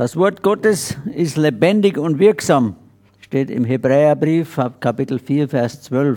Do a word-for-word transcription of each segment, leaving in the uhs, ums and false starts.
Das Wort Gottes ist lebendig und wirksam, steht im Hebräerbrief, Kapitel vier, Vers zwölf.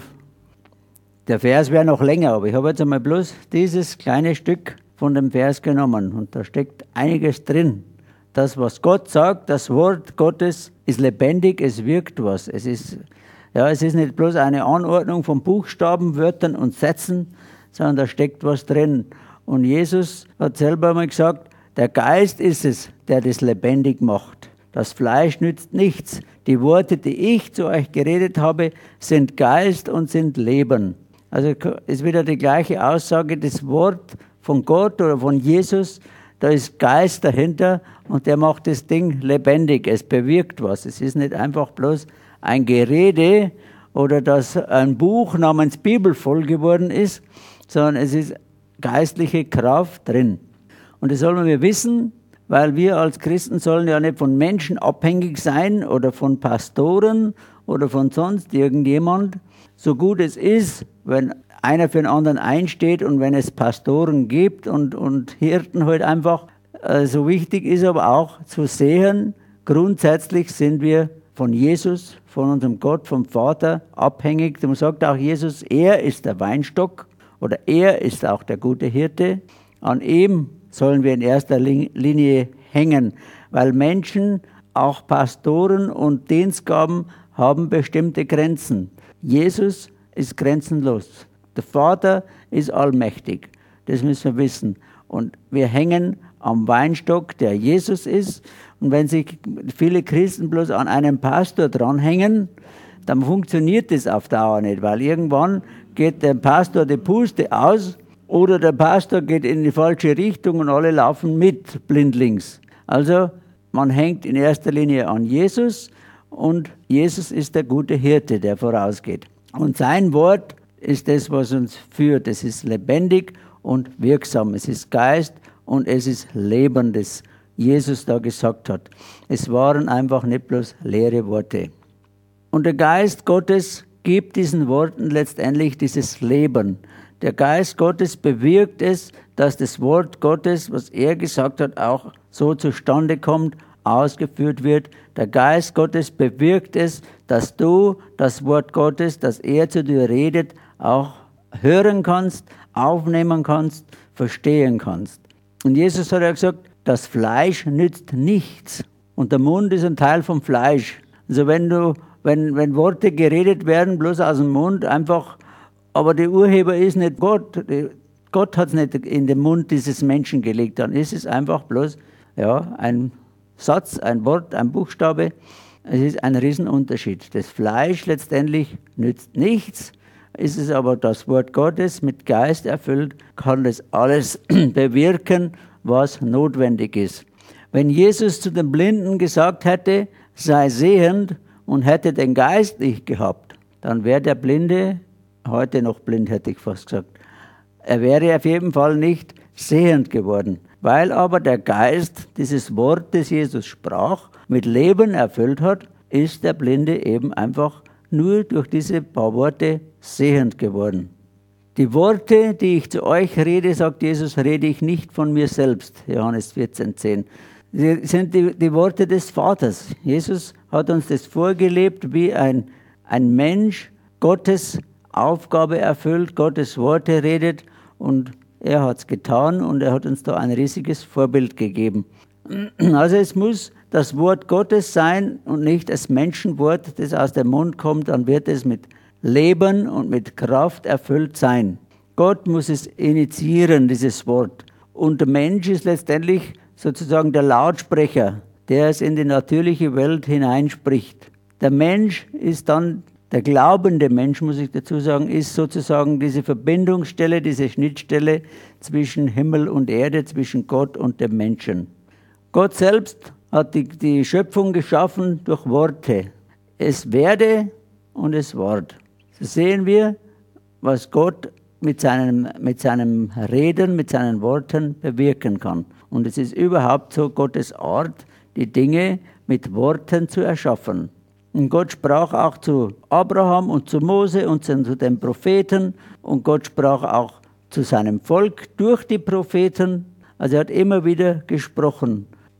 Der Vers wäre noch länger, aber ich habe jetzt einmal bloß dieses kleine Stück von dem Vers genommen und da steckt einiges drin. Das, was Gott sagt, das Wort Gottes ist lebendig, es wirkt was. Es ist, ja, es ist nicht bloß eine Anordnung von Buchstaben, Wörtern und Sätzen, sondern da steckt was drin. Und Jesus hat selber mal gesagt, der Geist ist es, der das lebendig macht. Das Fleisch nützt nichts. Die Worte, die ich zu euch geredet habe, sind Geist und sind Leben. Also ist wieder die gleiche Aussage, das Wort von Gott oder von Jesus, da ist Geist dahinter und der macht das Ding lebendig. Es bewirkt was. Es ist nicht einfach bloß ein Gerede oder dass ein Buch namens Bibel voll geworden ist, sondern es ist geistliche Kraft drin. Und das sollen wir wissen, weil wir als Christen sollen ja nicht von Menschen abhängig sein oder von Pastoren oder von sonst irgendjemand. So gut es ist, wenn einer für den anderen einsteht und wenn es Pastoren gibt und, und Hirten halt einfach, äh, so wichtig ist aber auch zu sehen, grundsätzlich sind wir von Jesus, von unserem Gott, vom Vater abhängig. Darum sagt auch Jesus, er ist der Weinstock oder er ist auch der gute Hirte. An ihm sollen wir in erster Linie hängen, weil Menschen, auch Pastoren und Dienstgaben haben bestimmte Grenzen. Jesus ist grenzenlos. Der Vater ist allmächtig. Das müssen wir wissen. Und wir hängen am Weinstock, der Jesus ist. Und wenn sich viele Christen bloß an einem Pastor dranhängen, dann funktioniert das auf Dauer nicht, weil irgendwann geht dem Pastor die Puste aus oder der Pastor geht in die falsche Richtung und alle laufen mit, blindlings. Also man hängt in erster Linie an Jesus und Jesus ist der gute Hirte, der vorausgeht. Und sein Wort ist das, was uns führt. Es ist lebendig und wirksam. Es ist Geist und es ist Leben, das Jesus da gesagt hat. Es waren einfach nicht bloß leere Worte. Und der Geist Gottes gibt diesen Worten letztendlich dieses Leben. Der Geist Gottes bewirkt es, dass das Wort Gottes, was er gesagt hat, auch so zustande kommt, ausgeführt wird. Der Geist Gottes bewirkt es, dass du das Wort Gottes, das er zu dir redet, auch hören kannst, aufnehmen kannst, verstehen kannst. Und Jesus hat ja gesagt, das Fleisch nützt nichts. Und der Mund ist ein Teil vom Fleisch. Also wenn du, wenn, wenn Worte geredet werden, bloß aus dem Mund, einfach, aber der Urheber ist nicht Gott. Gott hat es nicht in den Mund dieses Menschen gelegt. Dann ist es einfach bloß ja, ein Satz, ein Wort, ein Buchstabe. Es ist ein Riesenunterschied. Das Fleisch letztendlich nützt nichts. Ist es aber das Wort Gottes mit Geist erfüllt, kann das alles bewirken, was notwendig ist. Wenn Jesus zu den Blinden gesagt hätte, sei sehend und hätte den Geist nicht gehabt, dann wäre der Blinde heute noch blind, hätte ich fast gesagt. Er wäre auf jeden Fall nicht sehend geworden, weil aber der Geist dieses Wort, das Jesus sprach, mit Leben erfüllt hat, ist der Blinde eben einfach nur durch diese paar Worte sehend geworden. Die Worte, die ich zu euch rede, sagt Jesus, rede ich nicht von mir selbst, Johannes vierzehn, zehn. Sie sind die, die Worte des Vaters. Jesus hat uns das vorgelebt, wie ein, ein Mensch Gottes Aufgabe erfüllt, Gottes Worte redet und er hat es getan und er hat uns da ein riesiges Vorbild gegeben. Also es muss das Wort Gottes sein und nicht das Menschenwort, das aus dem Mund kommt, dann wird es mit Leben und mit Kraft erfüllt sein. Gott muss es initiieren, dieses Wort. Und der Mensch ist letztendlich sozusagen der Lautsprecher, der es in die natürliche Welt hineinspricht. Der Mensch ist dann, der glaubende Mensch, muss ich dazu sagen, ist sozusagen diese Verbindungsstelle, diese Schnittstelle zwischen Himmel und Erde, zwischen Gott und dem Menschen. Gott selbst hat die, die Schöpfung geschaffen durch Worte. Es werde und es ward. So sehen wir, was Gott mit seinem, mit seinem Reden, mit seinen Worten bewirken kann. Und es ist überhaupt so Gottes Art, die Dinge mit Worten zu erschaffen. Und Gott sprach auch zu Abraham und zu Mose und zu den Propheten. Und Gott sprach auch zu seinem Volk durch die Propheten. Also er hat immer wieder gesprochen.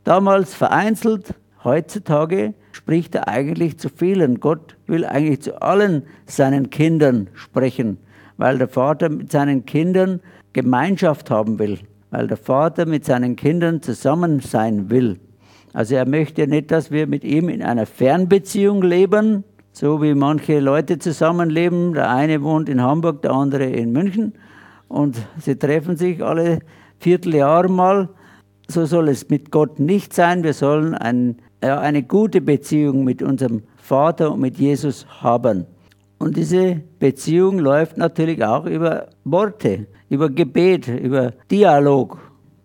Damals vereinzelt, heutzutage spricht er eigentlich zu vielen. Gott will eigentlich zu allen seinen Kindern sprechen, weil der Vater mit seinen Kindern Gemeinschaft haben will, weil der Vater mit seinen Kindern zusammen sein will. Also er möchte nicht, dass wir mit ihm in einer Fernbeziehung leben, so wie manche Leute zusammenleben. Der eine wohnt in Hamburg, der andere in München und sie treffen sich alle Vierteljahre mal. So soll es mit Gott nicht sein. Wir sollen ein, ja, eine gute Beziehung mit unserem Vater und mit Jesus haben. Und diese Beziehung läuft natürlich auch über Worte, über Gebet, über Dialog.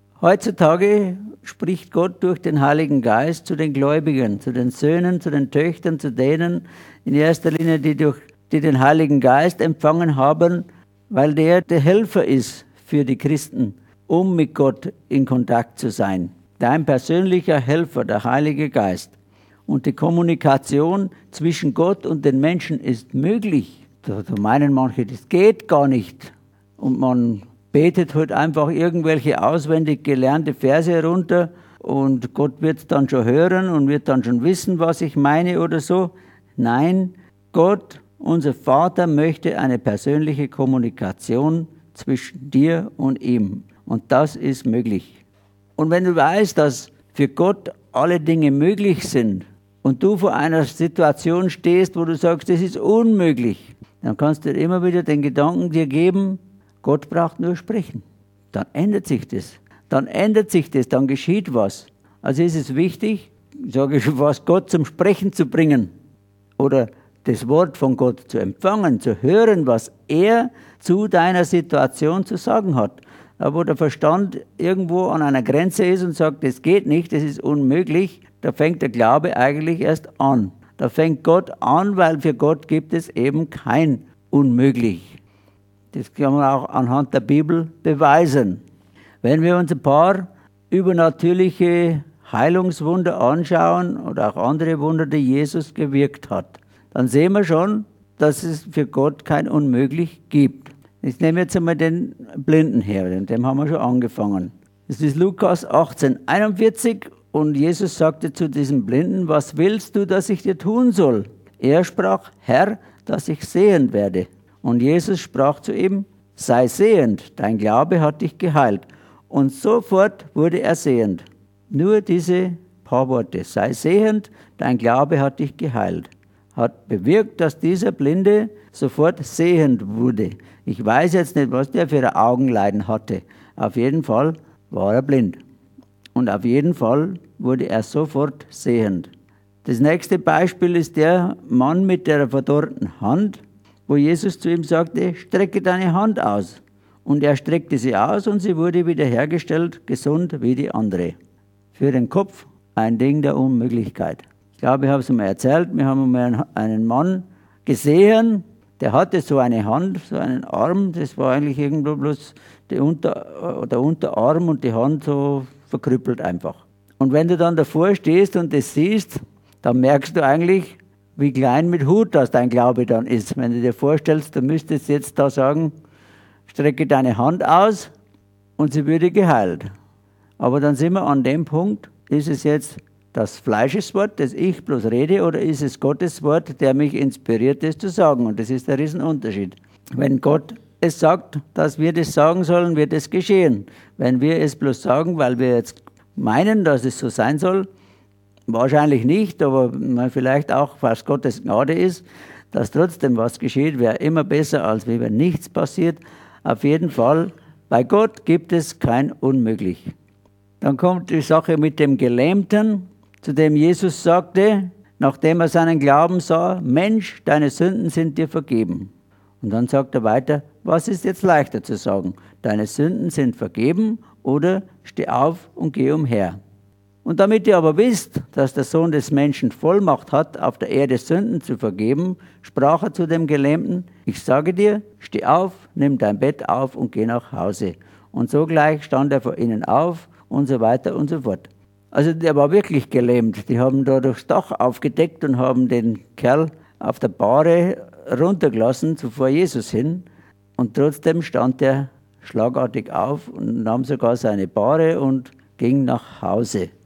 Heutzutage spricht Gott durch den Heiligen Geist zu den Gläubigen, zu den Söhnen, zu den Töchtern, zu denen in erster Linie, die, durch, die den Heiligen Geist empfangen haben, weil der der Helfer ist für die Christen, um mit Gott in Kontakt zu sein. Dein persönlicher Helfer, der Heilige Geist. Und die Kommunikation zwischen Gott und den Menschen ist möglich. Da, da meinen manche, das geht gar nicht. Und man betet halt einfach irgendwelche auswendig gelernte Verse herunter und Gott wird dann schon hören und wird dann schon wissen, was ich meine oder so. Nein, Gott, unser Vater, möchte eine persönliche Kommunikation zwischen dir und ihm. Und das ist möglich. Und wenn du weißt, dass für Gott alle Dinge möglich sind und du vor einer Situation stehst, wo du sagst, das ist unmöglich, dann kannst du dir immer wieder den Gedanken dir geben, Gott braucht nur sprechen. Dann ändert sich das. Dann ändert sich das, dann geschieht was. Also ist es wichtig, sage ich schon fast, Gott zum Sprechen zu bringen oder das Wort von Gott zu empfangen, zu hören, was er zu deiner Situation zu sagen hat. Aber wo der Verstand irgendwo an einer Grenze ist und sagt, das geht nicht, das ist unmöglich, da fängt der Glaube eigentlich erst an. Da fängt Gott an, weil für Gott gibt es eben kein Unmöglich. Das kann man auch anhand der Bibel beweisen. Wenn wir uns ein paar übernatürliche Heilungswunder anschauen oder auch andere Wunder, die Jesus gewirkt hat, dann sehen wir schon, dass es für Gott kein Unmöglich gibt. Ich nehme jetzt einmal den Blinden her, mit dem haben wir schon angefangen. Das ist Lukas achtzehn einundvierzig und Jesus sagte zu diesem Blinden, was willst du, dass ich dir tun soll? Er sprach, Herr, dass ich sehend werde. Und Jesus sprach zu ihm, sei sehend, dein Glaube hat dich geheilt. Und sofort wurde er sehend. Nur diese paar Worte, sei sehend, dein Glaube hat dich geheilt, hat bewirkt, dass dieser Blinde sofort sehend wurde. Ich weiß jetzt nicht, was der für ein Augenleiden hatte. Auf jeden Fall war er blind. Und auf jeden Fall wurde er sofort sehend. Das nächste Beispiel ist der Mann mit der verdorrten Hand, wo Jesus zu ihm sagte, strecke deine Hand aus. Und er streckte sie aus und sie wurde wiederhergestellt, gesund wie die andere. Für den Kopf ein Ding der Unmöglichkeit. Ich glaube, ich habe es mal erzählt, wir haben mal einen Mann gesehen, der hatte so eine Hand, so einen Arm, das war eigentlich irgendwo bloß der, Unter, der Unterarm und die Hand so verkrüppelt einfach. Und wenn du dann davor stehst und das siehst, dann merkst du eigentlich, wie klein mit Hut das dein Glaube dann ist. Wenn du dir vorstellst, du müsstest jetzt da sagen, strecke deine Hand aus und sie würde geheilt. Aber dann sind wir an dem Punkt, ist es jetzt das Fleischeswort, das ich bloß rede, oder ist es Gottes Wort, der mich inspiriert, das zu sagen? Und das ist der Riesenunterschied. Wenn Gott es sagt, dass wir das sagen sollen, wird es geschehen. Wenn wir es bloß sagen, weil wir jetzt meinen, dass es so sein soll, wahrscheinlich nicht, aber vielleicht auch, was Gottes Gnade ist, dass trotzdem was geschieht, wäre immer besser, als wenn nichts passiert. Auf jeden Fall, bei Gott gibt es kein Unmöglich. Dann kommt die Sache mit dem Gelähmten, zu dem Jesus sagte, nachdem er seinen Glauben sah, Mensch, deine Sünden sind dir vergeben. Und dann sagt er weiter, was ist jetzt leichter zu sagen? Deine Sünden sind vergeben oder steh auf und geh umher. Und damit ihr aber wisst, dass der Sohn des Menschen Vollmacht hat, auf der Erde Sünden zu vergeben, sprach er zu dem Gelähmten, ich sage dir, steh auf, nimm dein Bett auf und geh nach Hause. Und sogleich stand er vor ihnen auf und so weiter und so fort. Also der war wirklich gelähmt. Die haben da durchs Dach aufgedeckt und haben den Kerl auf der Bahre runtergelassen, zu vor Jesus hin. Und trotzdem stand er schlagartig auf und nahm sogar seine Bahre und ging nach Hause.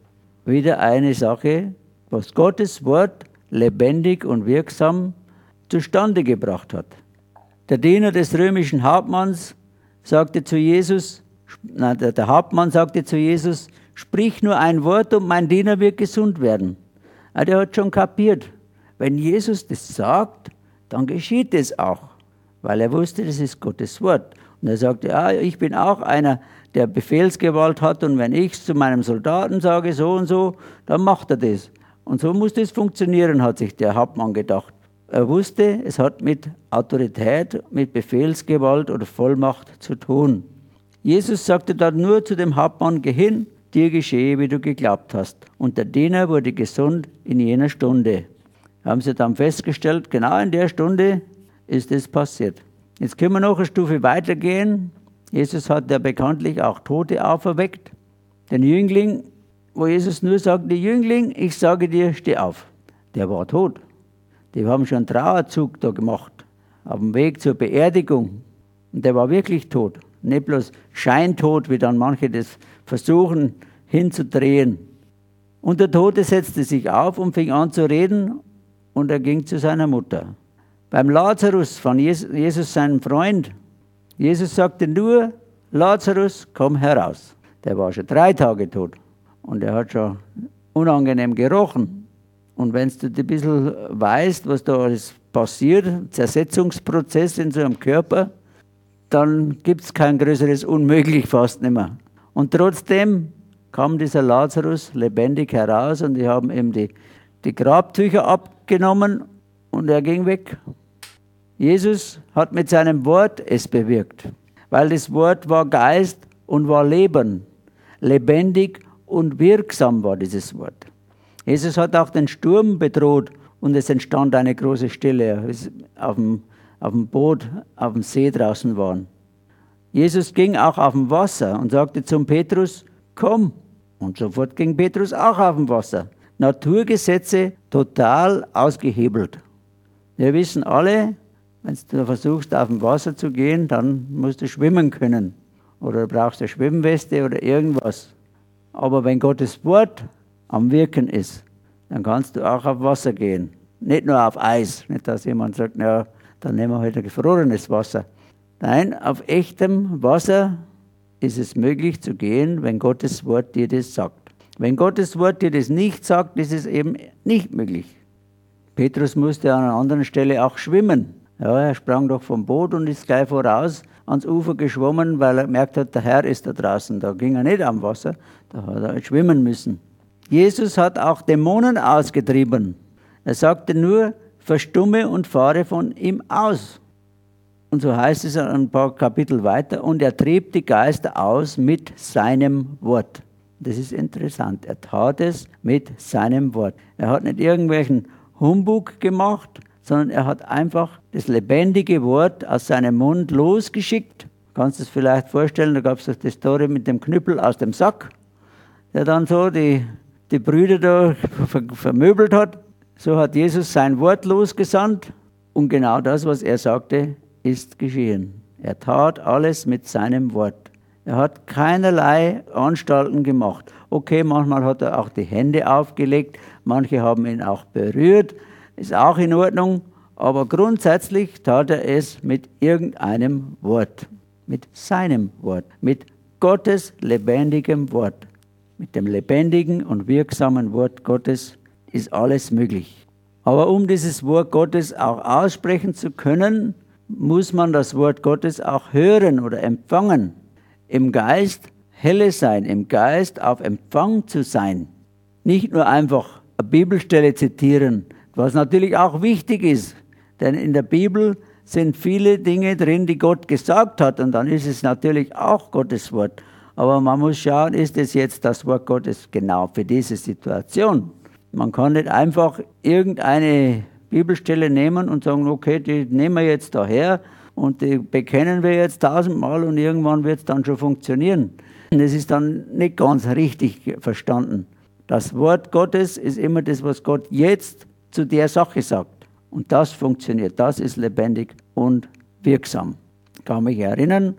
wieder eine Sache, was Gottes Wort lebendig und wirksam zustande gebracht hat. Der Diener des römischen Hauptmanns sagte zu Jesus, nein, der, der Hauptmann sagte zu Jesus, sprich nur ein Wort und mein Diener wird gesund werden. Ja, der hat schon kapiert, wenn Jesus das sagt, dann geschieht es auch, weil er wusste, das ist Gottes Wort. Und er sagte, ja, ich bin auch einer, der Befehlsgewalt hat und wenn ich zu meinem Soldaten sage, so und so, dann macht er das. Und so muss das funktionieren, hat sich der Hauptmann gedacht. Er wusste, es hat mit Autorität, mit Befehlsgewalt oder Vollmacht zu tun. Jesus sagte dann nur zu dem Hauptmann, geh hin, dir geschehe, wie du geglaubt hast. Und der Diener wurde gesund in jener Stunde. Haben sie dann festgestellt, genau in der Stunde ist es passiert. Jetzt können wir noch eine Stufe weitergehen. Jesus hat ja bekanntlich auch Tote auferweckt. Den Jüngling, wo Jesus nur sagte, Jüngling, ich sage dir, steh auf. Der war tot. Die haben schon einen Trauerzug da gemacht, auf dem Weg zur Beerdigung. Und der war wirklich tot. Nicht bloß scheintot, wie dann manche das versuchen hinzudrehen. Und der Tote setzte sich auf und fing an zu reden und er ging zu seiner Mutter. Beim Lazarus von Jesus, seinem Freund, Jesus sagte nur, Lazarus, komm heraus. Der war schon drei Tage tot und er hat schon unangenehm gerochen. Und wenn du ein bisschen weißt, was da alles passiert, Zersetzungsprozess in so einem Körper, dann gibt es kein größeres Unmöglich fast nicht mehr. Und trotzdem kam dieser Lazarus lebendig heraus und die haben ihm die, die Grabtücher abgenommen und er ging weg. Jesus hat mit seinem Wort es bewirkt, weil das Wort war Geist und war Leben. Lebendig und wirksam war dieses Wort. Jesus hat auch den Sturm bedroht und es entstand eine große Stille, als auf dem, auf dem Boot, auf dem See draußen waren. Jesus ging auch auf dem Wasser und sagte zum Petrus, komm. Und sofort ging Petrus auch auf dem Wasser. Naturgesetze total ausgehebelt. Wir wissen alle, wenn du versuchst, auf dem Wasser zu gehen, dann musst du schwimmen können. Oder brauchst eine Schwimmweste oder irgendwas. Aber wenn Gottes Wort am Wirken ist, dann kannst du auch auf Wasser gehen. Nicht nur auf Eis. Nicht, dass jemand sagt, ja, dann nehmen wir halt ein gefrorenes Wasser. Nein, auf echtem Wasser ist es möglich zu gehen, wenn Gottes Wort dir das sagt. Wenn Gottes Wort dir das nicht sagt, ist es eben nicht möglich. Petrus musste an einer anderen Stelle auch schwimmen. Ja, er sprang doch vom Boot und ist gleich voraus ans Ufer geschwommen, weil er gemerkt hat, der Herr ist da draußen. Da ging er nicht am Wasser, da hat er halt schwimmen müssen. Jesus hat auch Dämonen ausgetrieben. Er sagte nur, verstumme und fahre von ihm aus. Und so heißt es ein paar Kapitel weiter, und er trieb die Geister aus mit seinem Wort. Das ist interessant. Er tat es mit seinem Wort. Er hat nicht irgendwelchen Humbug gemacht, sondern er hat einfach das lebendige Wort aus seinem Mund losgeschickt. Du kannst es vielleicht vorstellen, da gab es doch die Story mit dem Knüppel aus dem Sack, der dann so die, die Brüder da vermöbelt hat. So hat Jesus sein Wort losgesandt und genau das, was er sagte, ist geschehen. Er tat alles mit seinem Wort. Er hat keinerlei Anstalten gemacht. Okay, manchmal hat er auch die Hände aufgelegt, manche haben ihn auch berührt, ist auch in Ordnung, aber grundsätzlich tat er es mit irgendeinem Wort, mit seinem Wort, mit Gottes lebendigem Wort. Mit dem lebendigen und wirksamen Wort Gottes ist alles möglich. Aber um dieses Wort Gottes auch aussprechen zu können, muss man das Wort Gottes auch hören oder empfangen. Im Geist helle sein, im Geist auf Empfang zu sein. Nicht nur einfach eine Bibelstelle zitieren, was natürlich auch wichtig ist. Denn in der Bibel sind viele Dinge drin, die Gott gesagt hat. Und dann ist es natürlich auch Gottes Wort. Aber man muss schauen, ist es jetzt das Wort Gottes genau für diese Situation? Man kann nicht einfach irgendeine Bibelstelle nehmen und sagen, okay, die nehmen wir jetzt daher und die bekennen wir jetzt tausendmal und irgendwann wird es dann schon funktionieren. Das ist dann nicht ganz richtig verstanden. Das Wort Gottes ist immer das, was Gott jetzt zu der Sache sagt. Und das funktioniert, das ist lebendig und wirksam. Ich kann mich erinnern,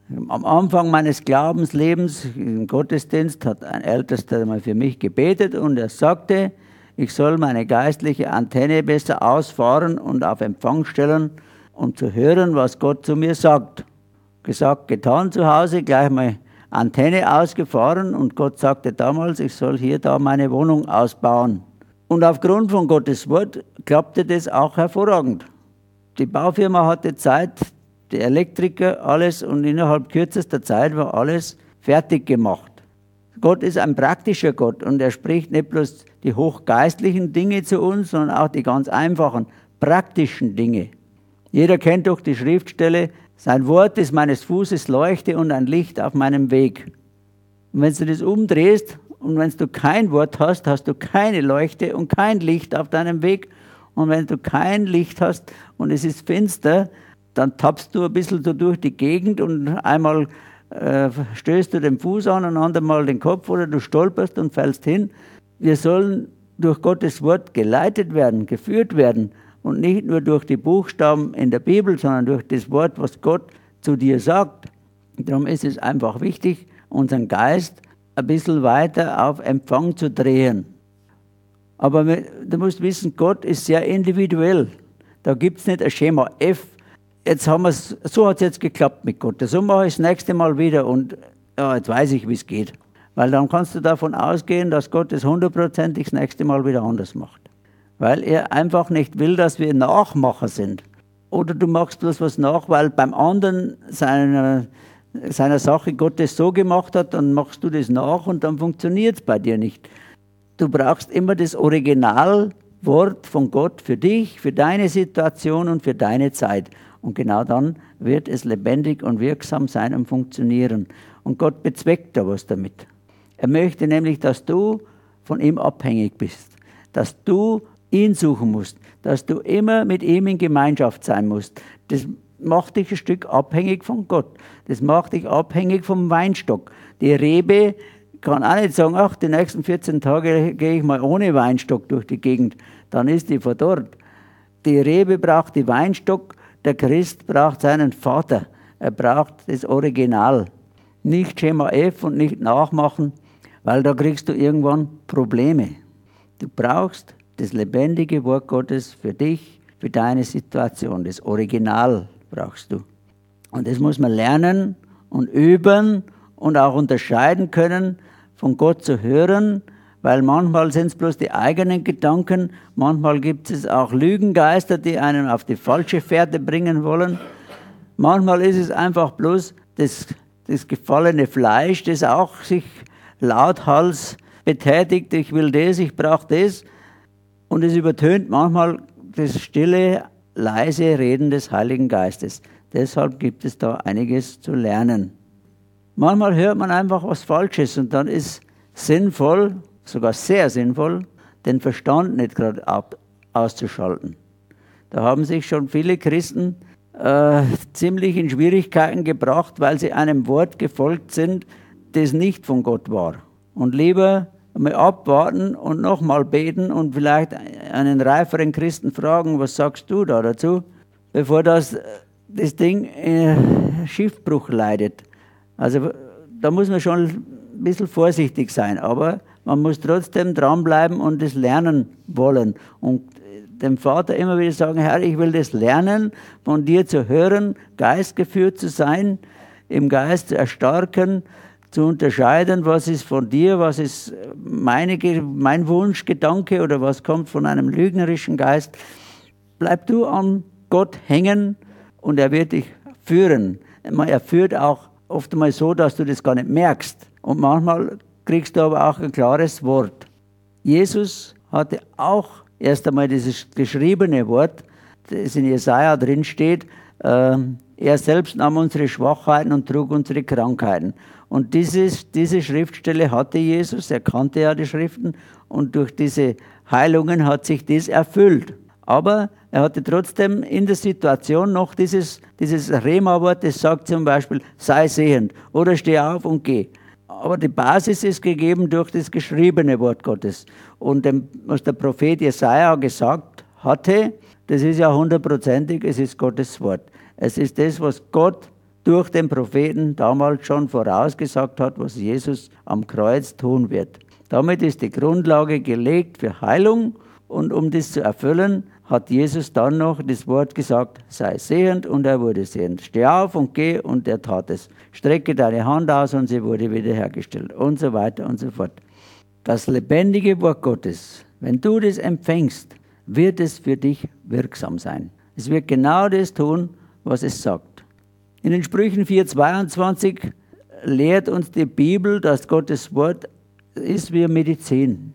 Am Anfang meines Glaubenslebens im Gottesdienst hat ein Ältester mal für mich gebetet und er sagte, ich soll meine geistliche Antenne besser ausfahren und auf Empfang stellen, um zu hören, was Gott zu mir sagt. Gesagt, getan zu Hause, gleich mal Antenne ausgefahren und Gott sagte damals, ich soll hier da meine Wohnung ausbauen. Und aufgrund von Gottes Wort klappte das auch hervorragend. Die Baufirma hatte Zeit, die Elektriker, alles und innerhalb kürzester Zeit war alles fertig gemacht. Gott ist ein praktischer Gott und er spricht nicht bloß die hochgeistlichen Dinge zu uns, sondern auch die ganz einfachen, praktischen Dinge. Jeder kennt doch die Schriftstelle, sein Wort ist meines Fußes Leuchte und ein Licht auf meinem Weg. Und wenn du das umdrehst und wenn du kein Wort hast, hast du keine Leuchte und kein Licht auf deinem Weg. Und wenn du kein Licht hast und es ist finster, dann tappst du ein bisschen so durch die Gegend und einmal äh, stößt du den Fuß an und andermal den Kopf oder du stolperst und fällst hin. Wir sollen durch Gottes Wort geleitet werden, geführt werden und nicht nur durch die Buchstaben in der Bibel, sondern durch das Wort, was Gott zu dir sagt. Und darum ist es einfach wichtig, unseren Geist ein bisschen weiter auf Empfang zu drehen. Aber du musst wissen, Gott ist sehr individuell. Da gibt es nicht ein Schema F. Jetzt haben wir's, so hat es jetzt geklappt mit Gott. So mache ich das nächste Mal wieder und ja, jetzt weiß ich, wie es geht. Weil dann kannst du davon ausgehen, dass Gott es hundertprozentig das nächste Mal wieder anders macht. Weil er einfach nicht will, dass wir Nachmacher sind. Oder du machst bloß was nach, weil beim anderen seiner, seiner Sache Gott es so gemacht hat, dann machst du das nach und dann funktioniert es bei dir nicht. Du brauchst immer das Originalwort von Gott für dich, für deine Situation und für deine Zeit. Und genau dann wird es lebendig und wirksam sein und funktionieren. Und Gott bezweckt da was damit. Er möchte nämlich, dass du von ihm abhängig bist. Dass du ihn suchen musst. Dass du immer mit ihm in Gemeinschaft sein musst. Das macht dich ein Stück abhängig von Gott. Das macht dich abhängig vom Weinstock. Die Rebe kann auch nicht sagen, ach, die nächsten vierzehn Tage gehe ich mal ohne Weinstock durch die Gegend. Dann ist die verdorrt. Die Rebe braucht den Weinstock. Der Christ braucht seinen Vater. Er braucht das Original. Nicht Schema F und nicht nachmachen, weil da kriegst du irgendwann Probleme. Du brauchst das lebendige Wort Gottes für dich, für deine Situation. Das Original brauchst du. Und das muss man lernen und üben und auch unterscheiden können, von Gott zu hören, weil manchmal sind es bloß die eigenen Gedanken, manchmal gibt es auch Lügengeister, die einen auf die falsche Fährte bringen wollen. Manchmal ist es einfach bloß das, das gefallene Fleisch, das auch sich lauthals betätigt, ich will das, ich brauche das. Und es übertönt manchmal das stille, leise Reden des Heiligen Geistes. Deshalb gibt es da einiges zu lernen. Manchmal hört man einfach was Falsches und dann ist sinnvoll, sogar sehr sinnvoll, den Verstand nicht gerade auszuschalten. Da haben sich schon viele Christen äh, ziemlich in Schwierigkeiten gebracht, weil sie einem Wort gefolgt sind, das nicht von Gott war. Und lieber mal abwarten und nochmal beten und vielleicht einen reiferen Christen fragen, was sagst du da dazu, bevor das, das Ding äh, Schiffbruch leidet. Also da muss man schon ein bisschen vorsichtig sein, aber man muss trotzdem dranbleiben und das lernen wollen. Und dem Vater immer wieder sagen, Herr, ich will das lernen, von dir zu hören, geistgeführt zu sein, im Geist zu erstarken, zu unterscheiden, was ist von dir, was ist meine, mein Wunschgedanke oder was kommt von einem lügnerischen Geist. Bleib du an Gott hängen und er wird dich führen. Er führt auch oftmals so, dass du das gar nicht merkst. Und manchmal kriegst du aber auch ein klares Wort. Jesus hatte auch erst einmal dieses geschriebene Wort, das in Jesaja drin steht, äh, er selbst nahm unsere Schwachheiten und trug unsere Krankheiten. Und dieses, diese Schriftstelle hatte Jesus, er kannte ja die Schriften und durch diese Heilungen hat sich das erfüllt. Aber er hatte trotzdem in der Situation noch dieses, dieses Rema-Wort, das sagt zum Beispiel, sei sehend oder steh auf und geh. Aber die Basis ist gegeben durch das geschriebene Wort Gottes. Und dem, was der Prophet Jesaja gesagt hatte, das ist ja hundertprozentig, es ist Gottes Wort. Es ist das, was Gott durch den Propheten damals schon vorausgesagt hat, was Jesus am Kreuz tun wird. Damit ist die Grundlage gelegt für Heilung und um das zu erfüllen, hat Jesus dann noch das Wort gesagt, sei sehend und er wurde sehend. Steh auf und geh und er tat es. Strecke deine Hand aus und sie wurde wiederhergestellt und so weiter und so fort. Das lebendige Wort Gottes, wenn du das empfängst, wird es für dich wirksam sein. Es wird genau das tun, was es sagt. In den Sprüchen vier zweiundzwanzig lehrt uns die Bibel, dass Gottes Wort ist wie Medizin.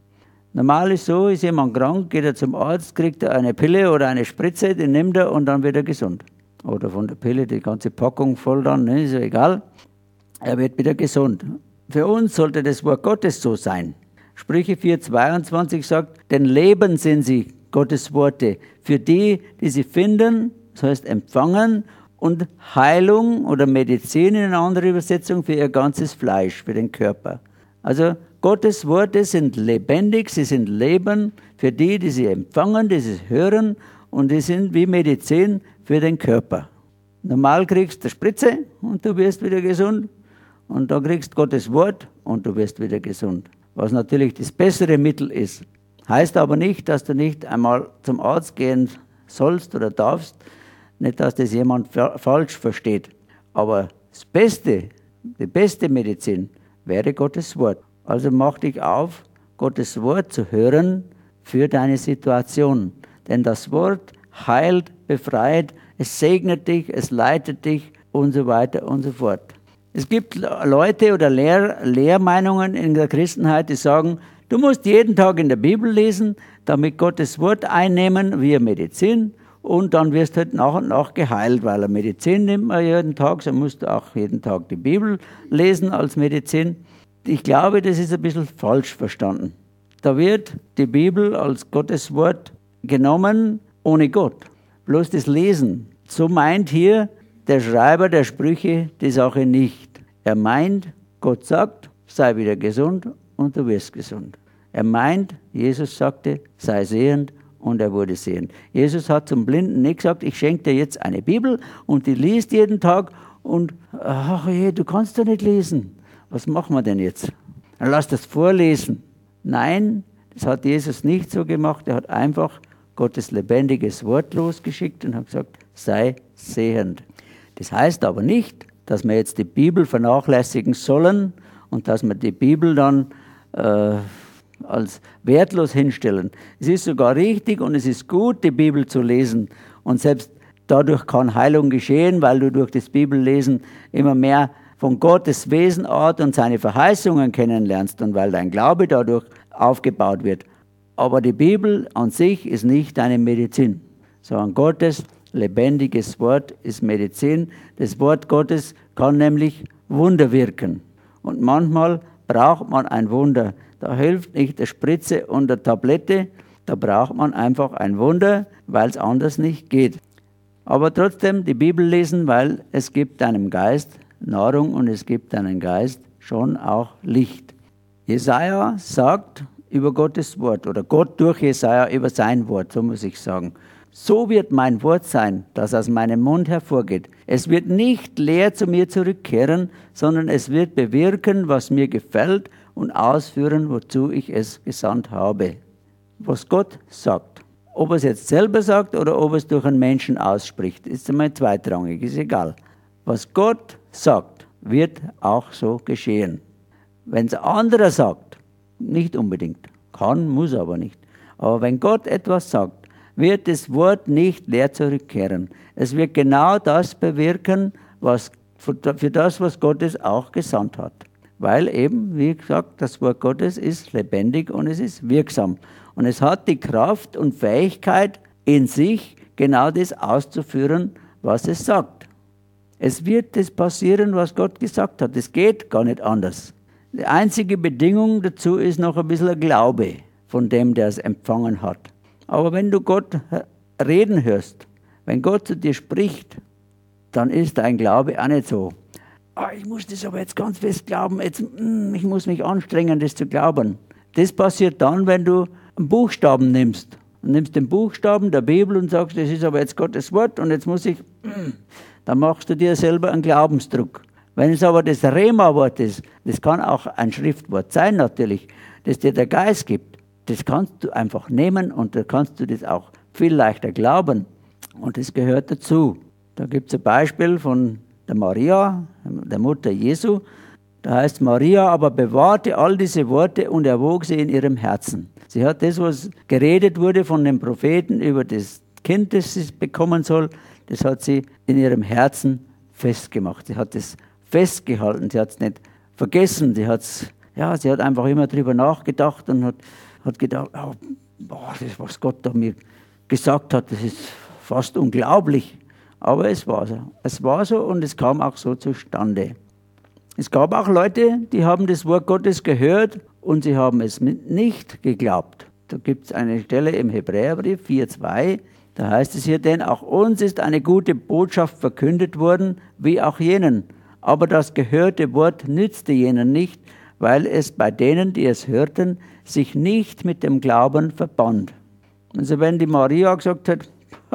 Normal ist so, ist jemand krank, geht er zum Arzt, kriegt er eine Pille oder eine Spritze, die nimmt er und dann wird er gesund. Oder von der Pille die ganze Packung voll dann, ne, ist ja egal. Er wird wieder gesund. Für uns sollte das Wort Gottes so sein. Sprüche vier zweiundzwanzig sagt, denn Leben sind sie, Gottes Worte, für die, die sie finden, das heißt empfangen, und Heilung oder Medizin in einer anderen Übersetzung für ihr ganzes Fleisch, für den Körper. Also Gottes Worte sind lebendig, sie sind Leben für die, die sie empfangen, die sie hören und die sind wie Medizin für den Körper. Normal kriegst du eine Spritze und du wirst wieder gesund und da kriegst du Gottes Wort und du wirst wieder gesund. Was natürlich das bessere Mittel ist. Heißt aber nicht, dass du nicht einmal zum Arzt gehen sollst oder darfst, nicht, dass das jemand falsch versteht. Aber das Beste, die beste Medizin wäre Gottes Wort. Also mach dich auf, Gottes Wort zu hören für deine Situation. Denn das Wort heilt, befreit, es segnet dich, es leitet dich und so weiter und so fort. Es gibt Leute oder Lehr- Lehrmeinungen in der Christenheit, die sagen, du musst jeden Tag in der Bibel lesen, damit Gottes Wort einnehmen wie eine Medizin. Und dann wirst du halt nach und nach geheilt, weil eine Medizin nimmt man jeden Tag, so musst du auch jeden Tag die Bibel lesen als Medizin. Ich glaube, das ist ein bisschen falsch verstanden. Da wird die Bibel als Gottes Wort genommen ohne Gott. Bloß das Lesen. So meint hier der Schreiber der Sprüche die Sache nicht. Er meint, Gott sagt, sei wieder gesund und du wirst gesund. Er meint, Jesus sagte, sei sehend und er wurde sehend. Jesus hat zum Blinden nicht gesagt, ich schenke dir jetzt eine Bibel und die liest jeden Tag und ach je, du kannst doch nicht lesen. Was machen wir denn jetzt? Dann lass das vorlesen. Nein, das hat Jesus nicht so gemacht. Er hat einfach Gottes lebendiges Wort losgeschickt und hat gesagt, sei sehend. Das heißt aber nicht, dass wir jetzt die Bibel vernachlässigen sollen und dass wir die Bibel dann äh, als wertlos hinstellen. Es ist sogar richtig und es ist gut, die Bibel zu lesen. Und selbst dadurch kann Heilung geschehen, weil du durch das Bibellesen immer mehr von Gottes Wesenart und seine Verheißungen kennenlernst und weil dein Glaube dadurch aufgebaut wird. Aber die Bibel an sich ist nicht eine Medizin, sondern Gottes lebendiges Wort ist Medizin. Das Wort Gottes kann nämlich Wunder wirken. Und manchmal braucht man ein Wunder. Da hilft nicht eine Spritze und eine Tablette, da braucht man einfach ein Wunder, weil es anders nicht geht. Aber trotzdem die Bibel lesen, weil es gibt deinem Geist Nahrung und es gibt deinem Geist schon auch Licht. Jesaja sagt über Gottes Wort oder Gott durch Jesaja über sein Wort, so muss ich sagen. So wird mein Wort sein, das aus meinem Mund hervorgeht. Es wird nicht leer zu mir zurückkehren, sondern es wird bewirken, was mir gefällt und ausführen, wozu ich es gesandt habe. Was Gott sagt. Ob er es jetzt selber sagt oder ob er es durch einen Menschen ausspricht, ist einmal zweitrangig, ist egal. Was Gott sagt, wird auch so geschehen. Wenn es ein anderer sagt, nicht unbedingt, kann, muss aber nicht. Aber wenn Gott etwas sagt, wird das Wort nicht leer zurückkehren. Es wird genau das bewirken, was für das, was Gott es auch gesandt hat. Weil eben, wie gesagt, das Wort Gottes ist lebendig und es ist wirksam. Und es hat die Kraft und Fähigkeit in sich, genau das auszuführen, was es sagt. Es wird das passieren, was Gott gesagt hat. Es geht gar nicht anders. Die einzige Bedingung dazu ist noch ein bisschen ein Glaube von dem, der es empfangen hat. Aber wenn du Gott reden hörst, wenn Gott zu dir spricht, dann ist dein Glaube auch nicht so. Ah, ich muss das aber jetzt ganz fest glauben, jetzt, mm, ich muss mich anstrengen, das zu glauben. Das passiert dann, wenn du einen Buchstaben nimmst. Und nimmst den Buchstaben der Bibel und sagst, das ist aber jetzt Gottes Wort und jetzt muss ich, mm, dann machst du dir selber einen Glaubensdruck. Wenn es aber das Rema-Wort ist, das kann auch ein Schriftwort sein natürlich, das dir der Geist gibt, das kannst du einfach nehmen und da kannst du das auch viel leichter glauben. Und das gehört dazu. Da gibt es ein Beispiel von der Maria, der Mutter Jesu. Da heißt Maria aber bewahrte all diese Worte und erwog sie in ihrem Herzen. Sie hat das, was geredet wurde von den Propheten über das Kind, das sie bekommen soll, das hat sie in ihrem Herzen festgemacht. Sie hat es festgehalten, sie hat es nicht vergessen. Sie, hat's, ja, sie hat einfach immer drüber nachgedacht und hat, hat gedacht, oh, boah, das, was Gott da mir gesagt hat, das ist fast unglaublich. Aber es war so. Es war so und es kam auch so zustande. Es gab auch Leute, die haben das Wort Gottes gehört und sie haben es nicht geglaubt. Da gibt es eine Stelle im Hebräerbrief vier zwei, da heißt es hier, denn auch uns ist eine gute Botschaft verkündet worden, wie auch jenen. Aber das gehörte Wort nützte jenen nicht, weil es bei denen, die es hörten, sich nicht mit dem Glauben verband. Also wenn die Maria gesagt hat,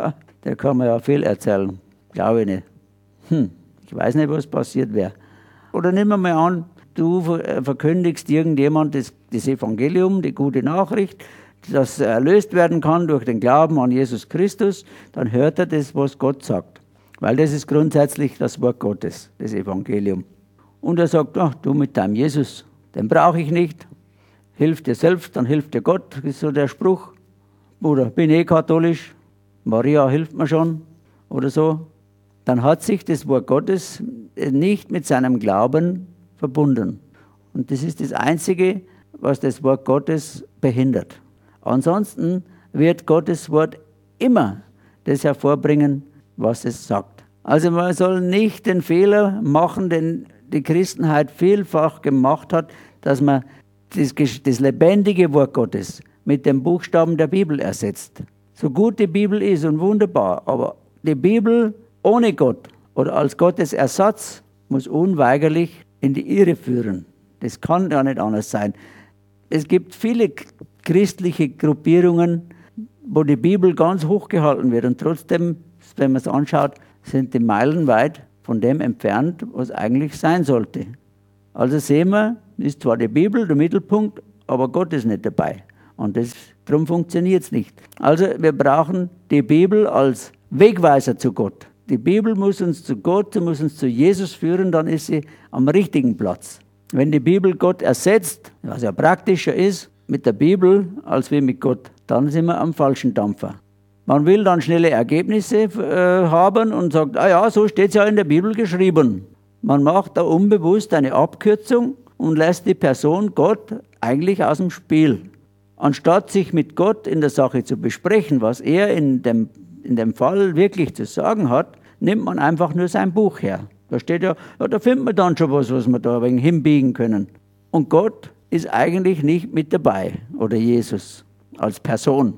da kann man ja viel erzählen, glaube ich nicht. Hm, ich weiß nicht, was passiert wäre. Oder nehmen wir mal an, du verkündigst irgendjemand das, das Evangelium, die gute Nachricht, das erlöst werden kann durch den Glauben an Jesus Christus, dann hört er das, was Gott sagt. Weil das ist grundsätzlich das Wort Gottes, das Evangelium. Und er sagt, ach, du mit deinem Jesus, den brauche ich nicht. Hilf dir selbst, dann hilft dir Gott, das ist so der Spruch. Oder bin eh katholisch, Maria hilft mir schon oder so. Dann hat sich das Wort Gottes nicht mit seinem Glauben verbunden. Und das ist das Einzige, was das Wort Gottes behindert. Ansonsten wird Gottes Wort immer das hervorbringen, was es sagt. Also man soll nicht den Fehler machen, den die Christenheit vielfach gemacht hat, dass man das, das lebendige Wort Gottes mit den Buchstaben der Bibel ersetzt. So gut die Bibel ist und wunderbar, aber die Bibel ohne Gott oder als Gottes Ersatz muss unweigerlich in die Irre führen. Das kann ja nicht anders sein. Es gibt viele christliche Gruppierungen, wo die Bibel ganz hoch gehalten wird und trotzdem, wenn man es anschaut, sind die meilenweit von dem entfernt, was eigentlich sein sollte. Also sehen wir, ist zwar die Bibel der Mittelpunkt, aber Gott ist nicht dabei. Und das, darum funktioniert es nicht. Also wir brauchen die Bibel als Wegweiser zu Gott. Die Bibel muss uns zu Gott, sie muss uns zu Jesus führen, dann ist sie am richtigen Platz. Wenn die Bibel Gott ersetzt, was ja praktischer ist mit der Bibel als wir mit Gott, dann sind wir am falschen Dampfer. Man will dann schnelle Ergebnisse äh, haben und sagt, ah ja, so steht es ja in der Bibel geschrieben. Man macht da unbewusst eine Abkürzung und lässt die Person Gott eigentlich aus dem Spiel. Anstatt sich mit Gott in der Sache zu besprechen, was er in dem, in dem Fall wirklich zu sagen hat, nimmt man einfach nur sein Buch her. Da steht ja, ja, da findet man dann schon was, was wir da ein wenig hinbiegen können. Und Gott ist eigentlich nicht mit dabei, oder Jesus als Person.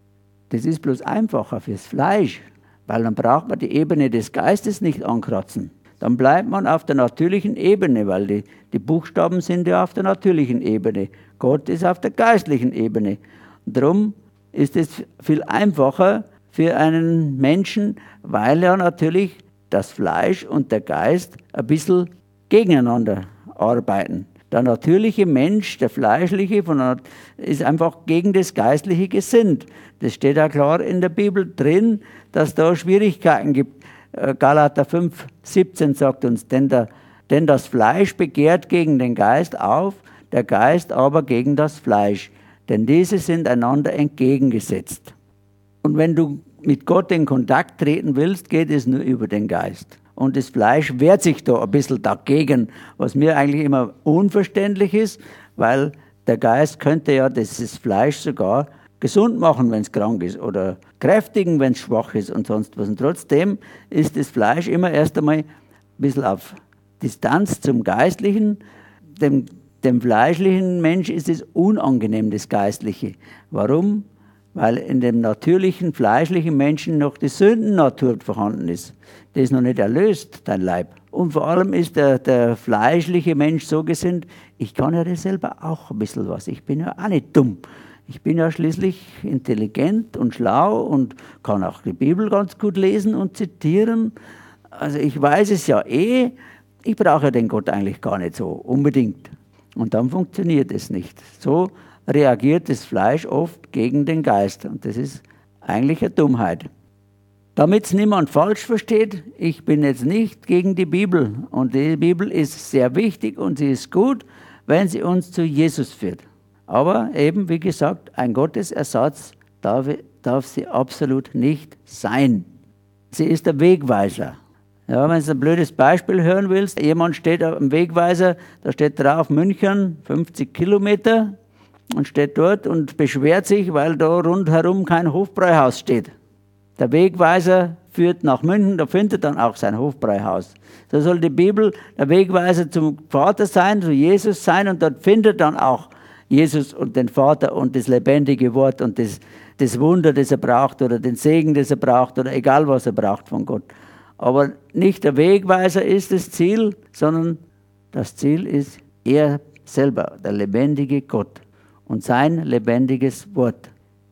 Das ist bloß einfacher fürs Fleisch, weil dann braucht man die Ebene des Geistes nicht ankratzen. Dann bleibt man auf der natürlichen Ebene, weil die, die Buchstaben sind ja auf der natürlichen Ebene. Gott ist auf der geistlichen Ebene. Und darum ist es viel einfacher für einen Menschen, weil ja natürlich das Fleisch und der Geist ein bisschen gegeneinander arbeiten. Der natürliche Mensch, der fleischliche, von, ist einfach gegen das Geistliche gesinnt. Das steht ja klar in der Bibel drin, dass da Schwierigkeiten gibt. Galater fünf siebzehn sagt uns, denn, der, denn das Fleisch begehrt gegen den Geist auf, der Geist aber gegen das Fleisch. Denn diese sind einander entgegengesetzt. Und wenn du mit Gott in Kontakt treten willst, geht es nur über den Geist. Und das Fleisch wehrt sich da ein bisschen dagegen, was mir eigentlich immer unverständlich ist, weil der Geist könnte ja dieses Fleisch sogar gesund machen, wenn es krank ist, oder kräftigen, wenn es schwach ist und sonst was. Und trotzdem ist das Fleisch immer erst einmal ein bisschen auf Distanz zum Geistlichen. Dem, dem fleischlichen Mensch ist es unangenehm, das Geistliche. Warum? Weil in dem natürlichen, fleischlichen Menschen noch die Sündennatur vorhanden ist. Der ist noch nicht erlöst, dein Leib. Und vor allem ist der, der fleischliche Mensch so gesinnt, ich kann ja das selber auch ein bisschen was. Ich bin ja auch nicht dumm. Ich bin ja schließlich intelligent und schlau und kann auch die Bibel ganz gut lesen und zitieren. also ich weiß es ja eh, ich brauche den Gott eigentlich gar nicht so unbedingt. Und dann funktioniert es nicht. So reagiert das Fleisch oft gegen den Geist. Und das ist eigentlich eine Dummheit. Damit es niemand falsch versteht, ich bin jetzt nicht gegen die Bibel. Und die Bibel ist sehr wichtig und sie ist gut, wenn sie uns zu Jesus führt. Aber eben, wie gesagt, ein Gottesersatz darf, darf sie absolut nicht sein. Sie ist der Wegweiser. Ja, wenn du ein blödes Beispiel hören willst, jemand steht am Wegweiser, da steht drauf München, fünfzig Kilometer, und steht dort und beschwert sich, weil da rundherum kein Hofbräuhaus steht. Der Wegweiser führt nach München, da findet dann auch sein Hofbräuhaus. So soll die Bibel der Wegweiser zum Vater sein, zu Jesus sein, und dort findet dann auch Jesus und den Vater und das lebendige Wort und das, das Wunder, das er braucht, oder den Segen, das er braucht, oder egal, was er braucht von Gott. Aber nicht der Wegweiser ist das Ziel, sondern das Ziel ist er selber, der lebendige Gott und sein lebendiges Wort.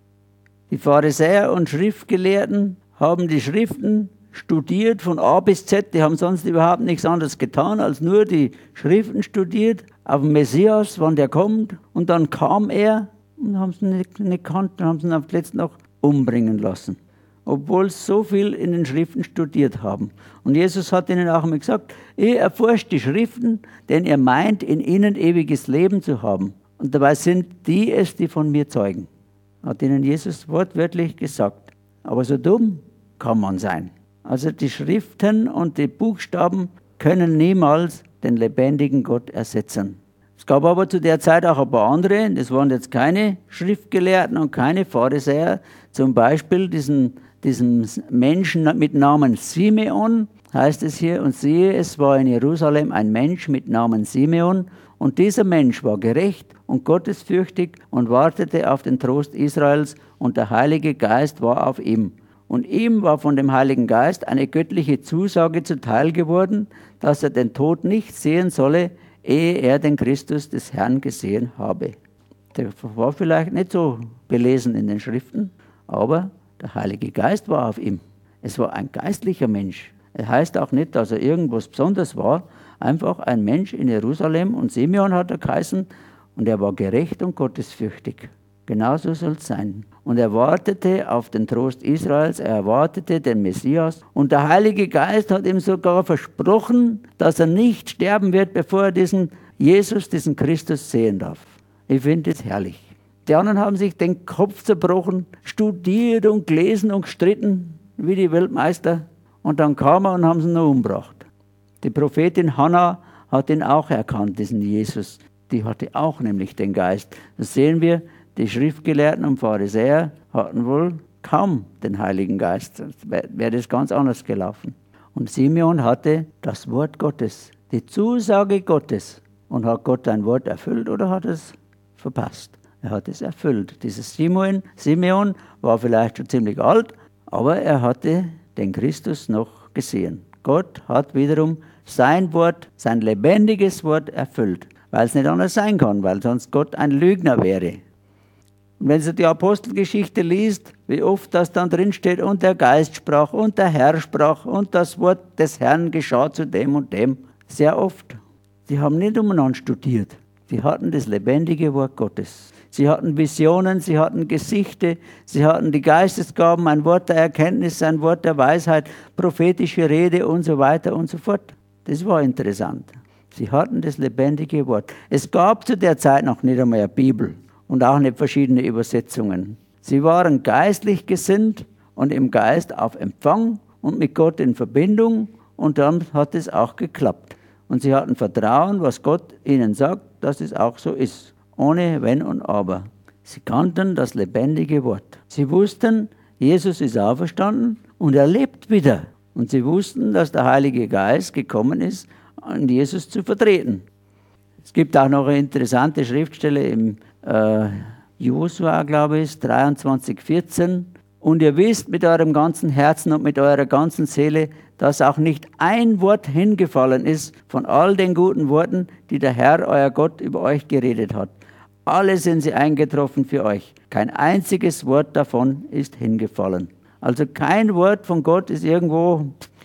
Die Pharisäer und Schriftgelehrten haben die Schriften studiert von A bis Z. Die haben sonst überhaupt nichts anderes getan, als nur die Schriften studiert, auf den Messias, wann der kommt. Und dann kam er und haben sie nicht, nicht gekannt und haben sie ihn auf letzten noch umbringen lassen. Obwohl sie so viel in den Schriften studiert haben. Und Jesus hat ihnen auch einmal gesagt, ihr erforscht die Schriften, denn ihr meint, in ihnen ewiges Leben zu haben. Und dabei sind die es, die von mir zeugen. Hat ihnen Jesus wortwörtlich gesagt. Aber so dumm kann man sein. Also die Schriften und die Buchstaben können niemals den lebendigen Gott ersetzen. Es gab aber zu der Zeit auch ein paar andere, das waren jetzt keine Schriftgelehrten und keine Pharisäer, zum Beispiel diesen, diesen Menschen mit Namen Simeon, heißt es hier, und siehe, es war in Jerusalem ein Mensch mit Namen Simeon, und dieser Mensch war gerecht und gottesfürchtig und wartete auf den Trost Israels, und der Heilige Geist war auf ihm. Und ihm war von dem Heiligen Geist eine göttliche Zusage zuteil geworden, dass er den Tod nicht sehen solle, ehe er den Christus des Herrn gesehen habe. Der war vielleicht nicht so belesen in den Schriften, aber der Heilige Geist war auf ihm. Es war ein geistlicher Mensch. Es heißt auch nicht, dass er irgendwas Besonderes war, einfach ein Mensch in Jerusalem, und Simeon hat er geheißen, und er war gerecht und gottesfürchtig. Genauso soll es sein. Und er wartete auf den Trost Israels, er erwartete den Messias. Und der Heilige Geist hat ihm sogar versprochen, dass er nicht sterben wird, bevor er diesen Jesus, diesen Christus sehen darf. Ich finde das herrlich. Die anderen haben sich den Kopf zerbrochen, studiert und gelesen und gestritten, wie die Weltmeister. Und dann kam er und haben sie ihn noch umgebracht. Die Prophetin Hannah hat ihn auch erkannt, diesen Jesus. Die hatte auch nämlich den Geist. Das sehen wir. Die Schriftgelehrten und Pharisäer hatten wohl kaum den Heiligen Geist. Wäre das ganz anders gelaufen. Und Simeon hatte das Wort Gottes, die Zusage Gottes. Und hat Gott ein Wort erfüllt oder hat es verpasst? Er hat es erfüllt. Dieses Simeon, Simeon war vielleicht schon ziemlich alt, aber er hatte den Christus noch gesehen. Gott hat wiederum sein Wort, sein lebendiges Wort erfüllt. Weil es nicht anders sein kann, weil sonst Gott ein Lügner wäre. Und wenn du die Apostelgeschichte liest, wie oft das dann drin steht, und der Geist sprach, und der Herr sprach, und das Wort des Herrn geschah zu dem und dem. Sehr oft. Sie haben nicht umeinander studiert. Sie hatten das lebendige Wort Gottes. Sie hatten Visionen, sie hatten Gesichte, sie hatten die Geistesgaben, ein Wort der Erkenntnis, ein Wort der Weisheit, prophetische Rede und so weiter und so fort. Das war interessant. Sie hatten das lebendige Wort. Es gab zu der Zeit noch nicht einmal eine Bibel. Und auch nicht verschiedene Übersetzungen. Sie waren geistlich gesinnt und im Geist auf Empfang und mit Gott in Verbindung, und dann hat es auch geklappt. Und sie hatten Vertrauen, was Gott ihnen sagt, dass es auch so ist, ohne Wenn und Aber. Sie kannten das lebendige Wort. Sie wussten, Jesus ist auferstanden und er lebt wieder. Und sie wussten, dass der Heilige Geist gekommen ist, um Jesus zu vertreten. Es gibt auch noch eine interessante Schriftstelle im äh, Josua, glaube ich, dreiundzwanzig vierzehn. Und ihr wisst mit eurem ganzen Herzen und mit eurer ganzen Seele, dass auch nicht ein Wort hingefallen ist von all den guten Worten, die der Herr, euer Gott, über euch geredet hat. Alle sind sie eingetroffen für euch. Kein einziges Wort davon ist hingefallen. Also kein Wort von Gott ist irgendwo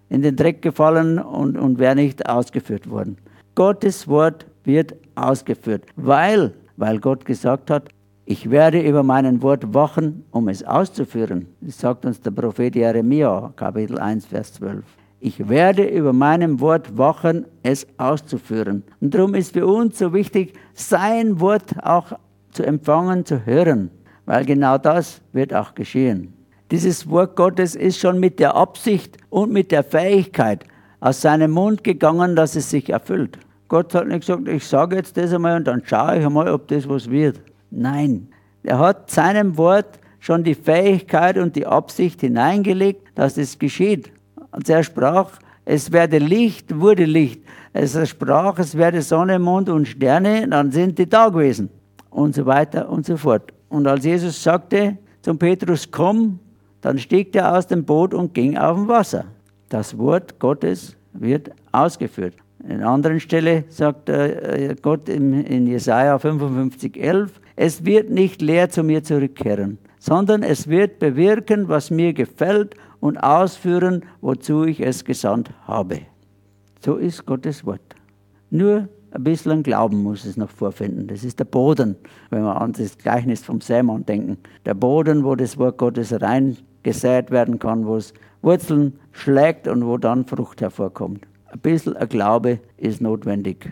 in den Dreck gefallen und, und wäre nicht ausgeführt worden. Gottes Wort wird ausgeführt, weil, weil Gott gesagt hat, ich werde über mein Wort wachen, um es auszuführen. Das sagt uns der Prophet Jeremia, Kapitel eins, Vers zwölf. Ich werde über meinem Wort wachen, es auszuführen. Und darum ist für uns so wichtig, sein Wort auch zu empfangen, zu hören, weil genau das wird auch geschehen. Dieses Wort Gottes ist schon mit der Absicht und mit der Fähigkeit aus seinem Mund gegangen, dass es sich erfüllt. Gott hat nicht gesagt, ich sage jetzt das einmal und dann schaue ich einmal, ob das was wird. Nein, er hat seinem Wort schon die Fähigkeit und die Absicht hineingelegt, dass es geschieht. Und er sprach, es werde Licht, wurde Licht. Er sprach, es werde Sonne, Mond und Sterne, dann sind die da gewesen. Und so weiter und so fort. Und als Jesus sagte zum Petrus, komm, dann stieg er aus dem Boot und ging auf dem Wasser. Das Wort Gottes wird ausgeführt. An einer anderen Stelle sagt Gott in Jesaja fünfundfünfzig, elf, es wird nicht leer zu mir zurückkehren, sondern es wird bewirken, was mir gefällt und ausführen, wozu ich es gesandt habe. So ist Gottes Wort. Nur ein bisschen Glauben muss es noch vorfinden. Das ist der Boden, wenn wir an das Gleichnis vom Sämann denken. Der Boden, wo das Wort Gottes reingesät werden kann, wo es Wurzeln schlägt und wo dann Frucht hervorkommt. Ein bisschen ein Glaube ist notwendig.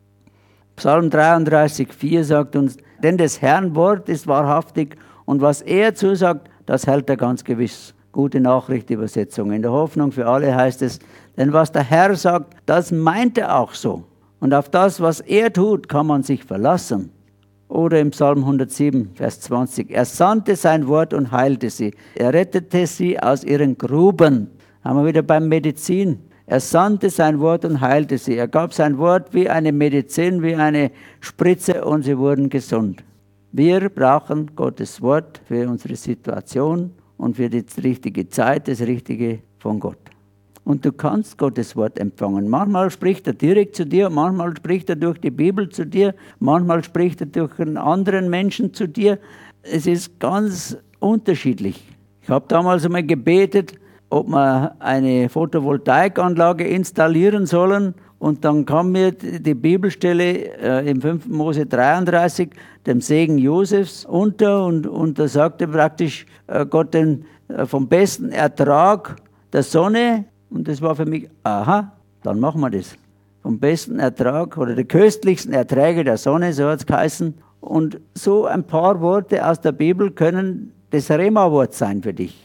Psalm dreiunddreißig, vier sagt uns, denn des Herrn Wort ist wahrhaftig und was er zusagt, das hält er ganz gewiss. Gute Nachricht Übersetzung. In der Hoffnung für alle heißt es, denn was der Herr sagt, das meint er auch so. Und auf das, was er tut, kann man sich verlassen. Oder im Psalm hundertsieben, Vers zwanzig. Er sandte sein Wort und heilte sie. Er rettete sie aus ihren Gruben. Haben wir wieder beim Medizin. Er sandte sein Wort und heilte sie. Er gab sein Wort wie eine Medizin, wie eine Spritze und sie wurden gesund. Wir brauchen Gottes Wort für unsere Situation und für die richtige Zeit, das Richtige von Gott. Und du kannst Gottes Wort empfangen. Manchmal spricht er direkt zu dir, manchmal spricht er durch die Bibel zu dir, manchmal spricht er durch einen anderen Menschen zu dir. Es ist ganz unterschiedlich. Ich habe damals einmal gebetet, ob wir eine Photovoltaikanlage installieren sollen. Und dann kam mir die Bibelstelle äh, im fünften Mose dreiunddreißig, dem Segen Josefs, unter. Und, und da sagte praktisch äh, Gott den, äh, vom besten Ertrag der Sonne. Und das war für mich, aha, dann machen wir das. Vom besten Ertrag oder der köstlichsten Erträge der Sonne, so hat es geheißen. Und so ein paar Worte aus der Bibel können das Rema-Wort sein für dich.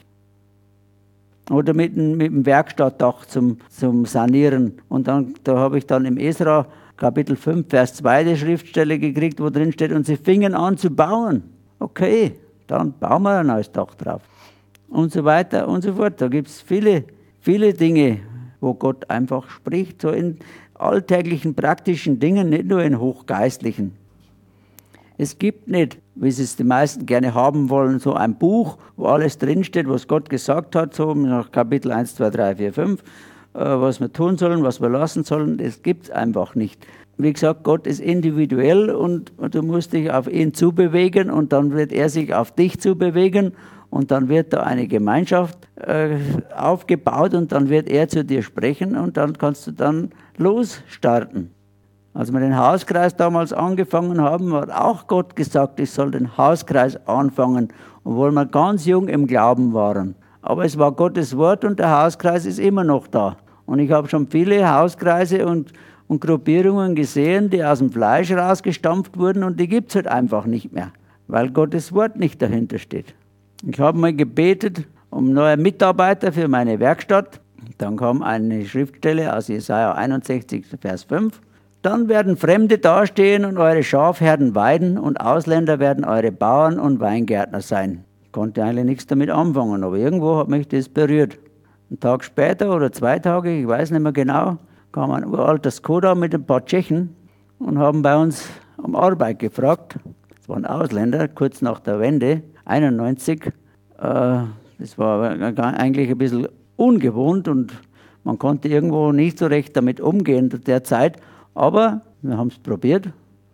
Oder mit dem, mit dem Werkstattdach zum, zum Sanieren. Und dann, da habe ich dann im Esra Kapitel fünf, Vers zwei die Schriftstelle gekriegt, wo drin steht, und sie fingen an zu bauen. Okay, dann bauen wir ein neues Dach drauf. Und so weiter und so fort. Da gibt es viele, viele Dinge, wo Gott einfach spricht, so in alltäglichen, praktischen Dingen, nicht nur in hochgeistlichen. Es gibt nicht, wie sie es die meisten gerne haben wollen, so ein Buch, wo alles drinsteht, was Gott gesagt hat, so nach Kapitel eins, zwei, drei, vier, fünf, äh, was wir tun sollen, was wir lassen sollen. Das gibt es einfach nicht. Wie gesagt, Gott ist individuell und, und du musst dich auf ihn zubewegen und dann wird er sich auf dich zubewegen und dann wird da eine Gemeinschaft äh, aufgebaut und dann wird er zu dir sprechen und dann kannst du dann losstarten. Als wir den Hauskreis damals angefangen haben, hat auch Gott gesagt, ich soll den Hauskreis anfangen, obwohl wir ganz jung im Glauben waren. Aber es war Gottes Wort und der Hauskreis ist immer noch da. Und ich habe schon viele Hauskreise und, und Gruppierungen gesehen, die aus dem Fleisch rausgestampft wurden und die gibt es halt einfach nicht mehr, weil Gottes Wort nicht dahinter steht. Ich habe mal gebetet um neue Mitarbeiter für meine Werkstatt. Dann kam eine Schriftstelle aus Jesaja einundsechzig, Vers fünf. Dann werden Fremde dastehen und eure Schafherden weiden und Ausländer werden eure Bauern und Weingärtner sein. Ich konnte eigentlich nichts damit anfangen, aber irgendwo hat mich das berührt. Einen Tag später oder zwei Tage, ich weiß nicht mehr genau, kam ein uralter Skoda mit ein paar Tschechen und haben bei uns um Arbeit gefragt. Das waren Ausländer, kurz nach der Wende, einundneunzig. Äh, das war eigentlich ein bisschen ungewohnt und man konnte irgendwo nicht so recht damit umgehen zu der Zeit. Aber wir haben es probiert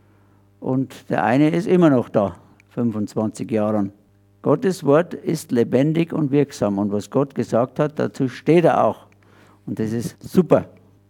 und der eine ist immer noch da, fünfundzwanzig Jahren. Gottes Wort ist lebendig und wirksam und was Gott gesagt hat, dazu steht er auch. Und das ist super.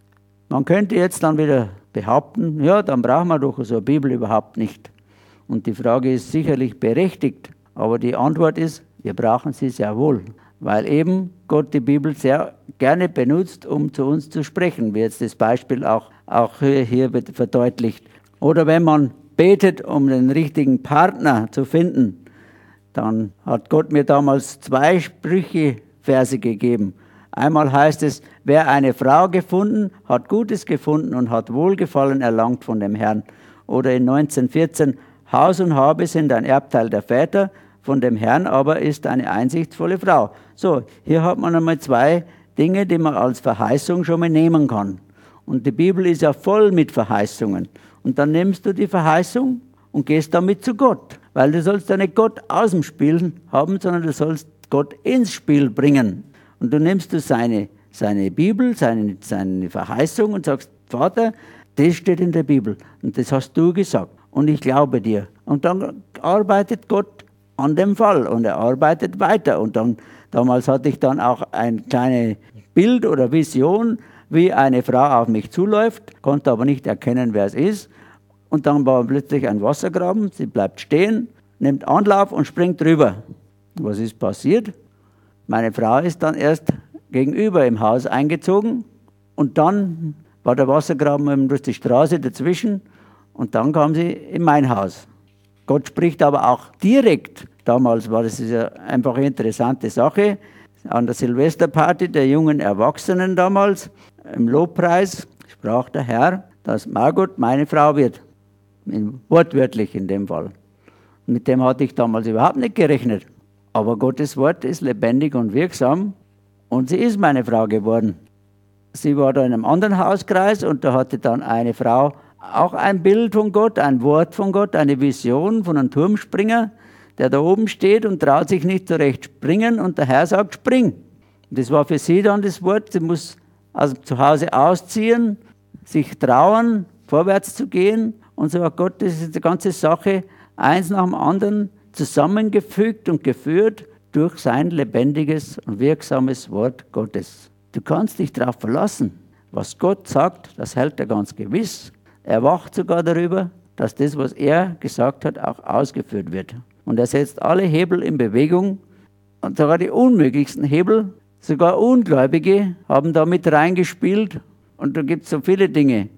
Man könnte jetzt dann wieder behaupten, ja, dann brauchen wir doch so eine Bibel überhaupt nicht. Und die Frage ist sicherlich berechtigt, aber die Antwort ist, wir brauchen sie sehr wohl, weil eben Gott die Bibel sehr gerne benutzt, um zu uns zu sprechen, wie jetzt das Beispiel auch, auch hier verdeutlicht. Oder wenn man betet, um den richtigen Partner zu finden, dann hat Gott mir damals zwei Sprüche-Verse gegeben. Einmal heißt es, wer eine Frau gefunden, hat Gutes gefunden und hat Wohlgefallen erlangt von dem Herrn. Oder in neunzehn vierzehn, Haus und Habe sind ein Erbteil der Väter, von dem Herrn aber ist eine einsichtsvolle Frau. So, hier hat man einmal zwei Dinge, die man als Verheißung schon mal nehmen kann. Und die Bibel ist ja voll mit Verheißungen. Und dann nimmst du die Verheißung und gehst damit zu Gott. Weil du sollst ja nicht Gott aus dem Spiel haben, sondern du sollst Gott ins Spiel bringen. Und du nimmst du seine, seine Bibel, seine, seine Verheißung und sagst, Vater, das steht in der Bibel und das hast du gesagt und ich glaube dir. Und dann arbeitet Gott an dem Fall und er arbeitet weiter. Und dann, damals hatte ich dann auch ein kleines Bild oder Vision, wie eine Frau auf mich zuläuft, konnte aber nicht erkennen, wer es ist. Und dann war plötzlich ein Wassergraben, sie bleibt stehen, nimmt Anlauf und springt drüber. Was ist passiert? Meine Frau ist dann erst gegenüber im Haus eingezogen und dann war der Wassergraben durch die Straße dazwischen und dann kam sie in mein Haus. Gott spricht aber auch direkt. Damals war das ja einfach eine interessante Sache. An der Silvesterparty der jungen Erwachsenen damals, im Lobpreis, sprach der Herr, dass Margot meine Frau wird. Wortwörtlich in dem Fall. Mit dem hatte ich damals überhaupt nicht gerechnet. Aber Gottes Wort ist lebendig und wirksam und sie ist meine Frau geworden. Sie war da in einem anderen Hauskreis und da hatte dann eine Frau auch ein Bild von Gott, ein Wort von Gott, eine Vision von einem Turmspringer, der da oben steht und traut sich nicht zurecht springen und der Herr sagt, spring. Das war für sie dann das Wort, sie muss also zu Hause ausziehen, sich trauen, vorwärts zu gehen und so hat Gott diese ganze Sache eins nach dem anderen zusammengefügt und geführt durch sein lebendiges und wirksames Wort Gottes. Du kannst dich darauf verlassen. Was Gott sagt, das hält er ganz gewiss. Er wacht sogar darüber, dass das, was er gesagt hat, auch ausgeführt wird. Und er setzt alle Hebel in Bewegung und sogar die unmöglichsten Hebel, sogar Ungläubige haben da mit reingespielt und da gibt es so viele Dinge.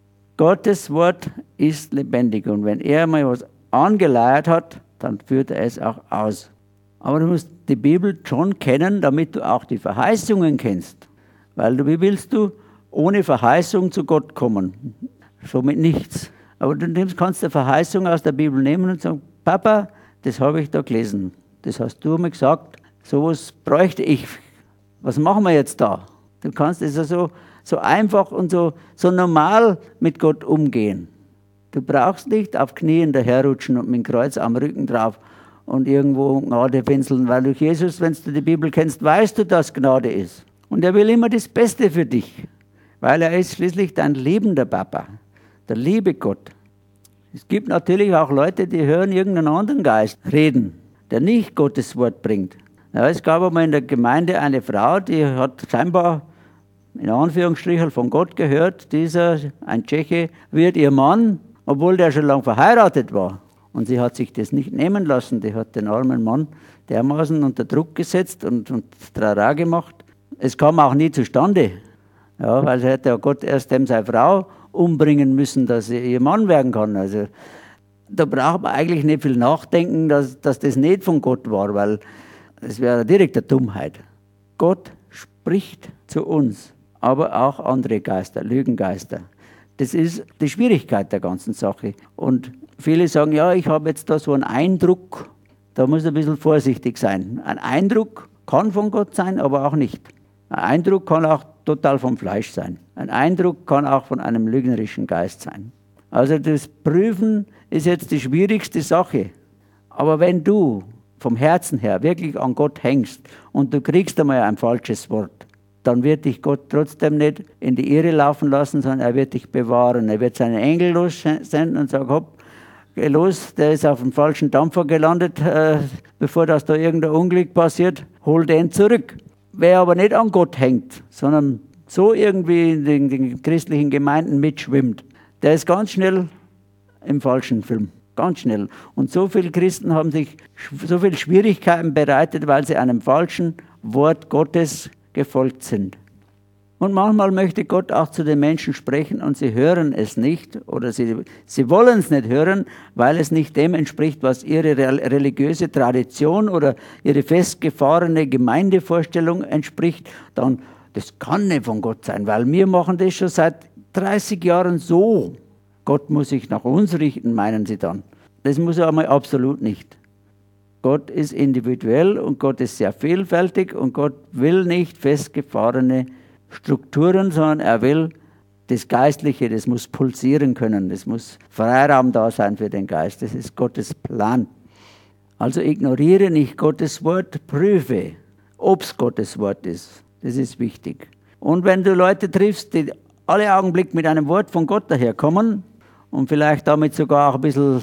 Gottes Wort ist lebendig und wenn er mal was angeleiert hat, dann führt er es auch aus. Aber du musst die Bibel schon kennen, damit du auch die Verheißungen kennst. Weil du, wie willst du ohne Verheißung zu Gott kommen? Somit nichts. Aber du nimmst, kannst eine Verheißung aus der Bibel nehmen und sagen, Papa, das habe ich da gelesen. Das hast du mir gesagt, sowas bräuchte ich. Was machen wir jetzt da? Du kannst es also so einfach und so, so normal mit Gott umgehen. Du brauchst nicht auf Knien daherrutschen und mit dem Kreuz am Rücken drauf und irgendwo Gnade pinseln, weil durch Jesus, wenn du die Bibel kennst, weißt du, dass Gnade ist. Und er will immer das Beste für dich, weil er ist schließlich dein liebender Papa, der liebe Gott. Es gibt natürlich auch Leute, die hören irgendeinen anderen Geist reden, der nicht Gottes Wort bringt. Ja, es gab einmal in der Gemeinde eine Frau, die hat scheinbar in Anführungsstrichen von Gott gehört, dieser, ein Tscheche, wird ihr Mann, obwohl der schon lange verheiratet war. Und sie hat sich das nicht nehmen lassen. Die hat den armen Mann dermaßen unter Druck gesetzt und, und Trara gemacht. Es kam auch nie zustande. Ja, weil sie hätte ja Gott erst dem seine Frau umbringen müssen, dass sie ihr Mann werden kann. Also da braucht man eigentlich nicht viel nachdenken, dass, dass das nicht von Gott war, weil es wäre direkt eine Dummheit. Gott spricht zu uns, aber auch andere Geister, Lügengeister. Das ist die Schwierigkeit der ganzen Sache. Und viele sagen, ja, ich habe jetzt da so einen Eindruck, da muss ein bisschen vorsichtig sein. Ein Eindruck kann von Gott sein, aber auch nicht. Ein Eindruck kann auch total vom Fleisch sein. Ein Eindruck kann auch von einem lügnerischen Geist sein. Also das Prüfen ist jetzt die schwierigste Sache. Aber wenn du vom Herzen her wirklich an Gott hängst und du kriegst einmal ein falsches Wort, dann wird dich Gott trotzdem nicht in die Irre laufen lassen, sondern er wird dich bewahren. Er wird seinen Engel lossenden und sagen, hopp, geh los, der ist auf dem falschen Dampfer gelandet, äh, bevor das da irgendein Unglück passiert, hol den zurück. Wer aber nicht an Gott hängt, sondern so irgendwie in den, den christlichen Gemeinden mitschwimmt, der ist ganz schnell im falschen Film. Ganz schnell. Und so viele Christen haben sich so viele Schwierigkeiten bereitet, weil sie einem falschen Wort Gottes gefolgt sind. Und manchmal möchte Gott auch zu den Menschen sprechen und sie hören es nicht oder sie, sie wollen es nicht hören, weil es nicht dem entspricht, was ihre religiöse Tradition oder ihre festgefahrene Gemeindevorstellung entspricht. Dann, das kann nicht von Gott sein, weil wir machen das schon seit dreißig Jahren so. Gott muss sich nach uns richten, meinen sie dann. Das muss er einmal absolut nicht. Gott ist individuell und Gott ist sehr vielfältig und Gott will nicht festgefahrene Strukturen, sondern er will das Geistliche, das muss pulsieren können, das muss Freiraum da sein für den Geist, das ist Gottes Plan. Also ignoriere nicht Gottes Wort, prüfe, ob es Gottes Wort ist. Das ist wichtig. Und wenn du Leute triffst, die alle Augenblick mit einem Wort von Gott daherkommen und vielleicht damit sogar auch ein bisschen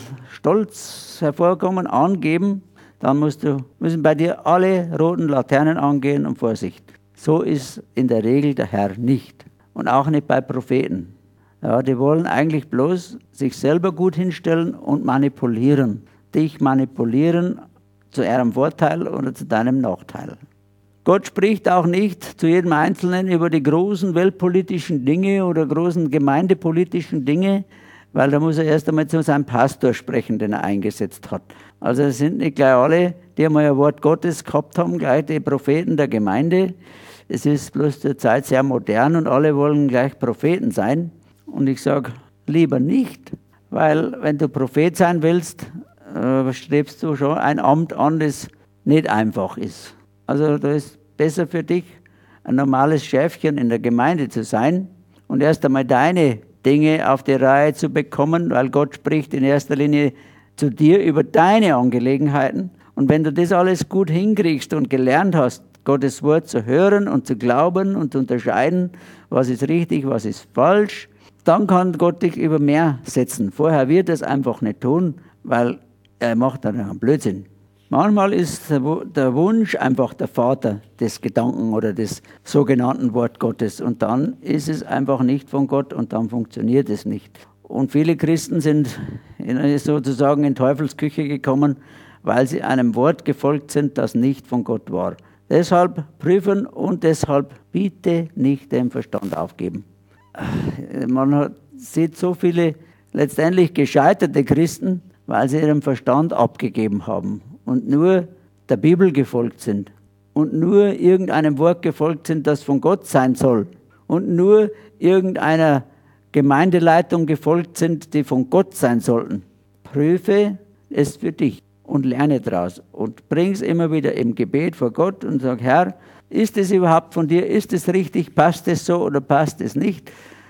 Stolz hervorkommen, angeben, dann musst du, müssen bei dir alle roten Laternen angehen und Vorsicht. So ist in der Regel der Herr nicht. Und auch nicht bei Propheten. Ja, die wollen eigentlich bloß sich selber gut hinstellen und manipulieren. Dich manipulieren zu ihrem Vorteil oder zu deinem Nachteil. Gott spricht auch nicht zu jedem Einzelnen über die großen weltpolitischen Dinge oder großen gemeindepolitischen Dinge, weil da muss er erst einmal zu seinem Pastor sprechen, den er eingesetzt hat. Also es sind nicht gleich alle, die einmal ein Wort Gottes gehabt haben, gleich die Propheten der Gemeinde. Es ist bloß zur Zeit sehr modern und alle wollen gleich Propheten sein. Und ich sage, lieber nicht, weil wenn du Prophet sein willst, äh, strebst du schon ein Amt an, das nicht einfach ist. Also da ist besser für dich, ein normales Schäfchen in der Gemeinde zu sein und erst einmal deine Dinge auf die Reihe zu bekommen, weil Gott spricht in erster Linie zu dir über deine Angelegenheiten. Und wenn du das alles gut hinkriegst und gelernt hast, Gottes Wort zu hören und zu glauben und zu unterscheiden, was ist richtig, was ist falsch, dann kann Gott dich über mehr setzen. Vorher wird er es einfach nicht tun, weil er macht dann einen Blödsinn. Manchmal ist der Wunsch einfach der Vater des Gedanken oder des sogenannten Wort Gottes und dann ist es einfach nicht von Gott und dann funktioniert es nicht. Und viele Christen sind in, sozusagen in Teufelsküche gekommen, weil sie einem Wort gefolgt sind, das nicht von Gott war. Deshalb prüfen und deshalb bitte nicht den Verstand aufgeben. Man hat, sieht so viele letztendlich gescheiterte Christen, weil sie ihren Verstand abgegeben haben und nur der Bibel gefolgt sind und nur irgendeinem Wort gefolgt sind, das von Gott sein soll und nur irgendeiner Gemeindeleitung gefolgt sind, die von Gott sein sollten. Prüfe es für dich und lerne daraus und bring es immer wieder im Gebet vor Gott und sag, Herr, ist es überhaupt von dir? Ist es richtig? Passt es so oder passt es nicht?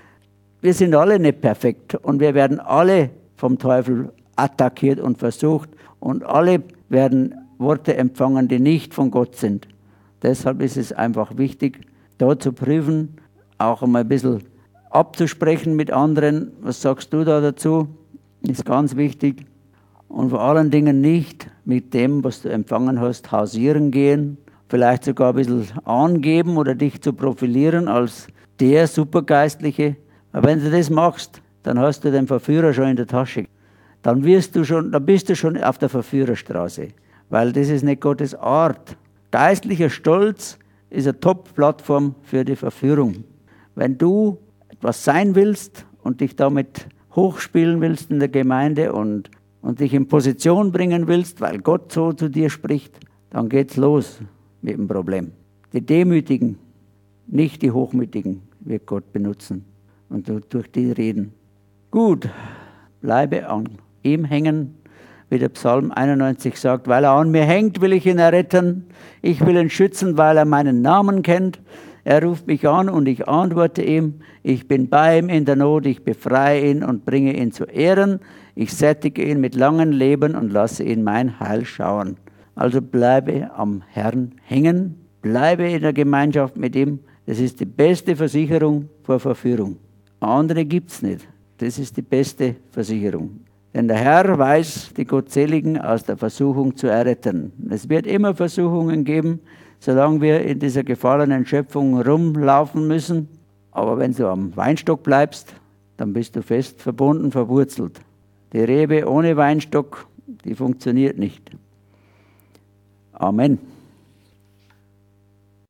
Wir sind alle nicht perfekt und wir werden alle vom Teufel attackiert und versucht und alle werden Worte empfangen, die nicht von Gott sind. Deshalb ist es einfach wichtig, da zu prüfen, auch einmal ein bisschen abzusprechen mit anderen. Was sagst du da dazu? Ist ganz wichtig. Und vor allen Dingen nicht mit dem, was du empfangen hast, hausieren gehen, vielleicht sogar ein bisschen angeben oder dich zu profilieren als der Supergeistliche. Aber wenn du das machst, dann hast du den Verführer schon in der Tasche. Dann, wirst du schon, dann bist du schon auf der Verführerstraße, weil das ist nicht Gottes Art. Geistlicher Stolz ist eine Top-Plattform für die Verführung. Wenn du etwas sein willst und dich damit hochspielen willst in der Gemeinde und, und dich in Position bringen willst, weil Gott so zu dir spricht, dann geht's los mit dem Problem. Die Demütigen, nicht die Hochmütigen, wird Gott benutzen und durch die reden. Gut, bleibe an ihm hängen, wie der Psalm einundneunzig sagt, weil er an mir hängt, will ich ihn erretten. Ich will ihn schützen, weil er meinen Namen kennt. Er ruft mich an und ich antworte ihm. Ich bin bei ihm in der Not, ich befreie ihn und bringe ihn zu Ehren. Ich sättige ihn mit langem Leben und lasse ihn mein Heil schauen. Also bleibe am Herrn hängen, bleibe in der Gemeinschaft mit ihm. Das ist die beste Versicherung vor Verführung. Andere gibt es nicht. Das ist die beste Versicherung. Denn der Herr weiß, die Gottseligen aus der Versuchung zu erretten. Es wird immer Versuchungen geben, solange wir in dieser gefallenen Schöpfung rumlaufen müssen. Aber wenn du am Weinstock bleibst, dann bist du fest verbunden, verwurzelt. Die Rebe ohne Weinstock, die funktioniert nicht. Amen.